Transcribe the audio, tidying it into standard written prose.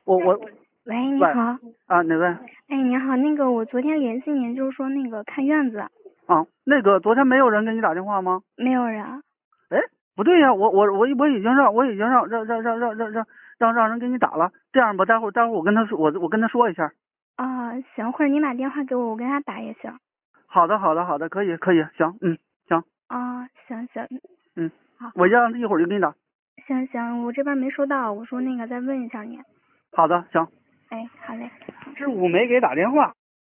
我喂，你喂好。 啊，哪位？ 哎，你好，那个我昨天联系您，就是说那个看院子， 啊，那个昨天没有人给你打电话吗？ 没有人。 哎，不对呀，我已经让人给你打了。这样吧，待会儿我跟他说，我跟他说一下。 啊，行，或者您把电话给我，我跟他打也行。 好的，可以，行，行， 啊，行行， 嗯， 好， 我一会儿就给你打。 行行，我这边没收到，我说那个再问一下你。 好的，行。 哎，好嘞。 是武梅给打电话。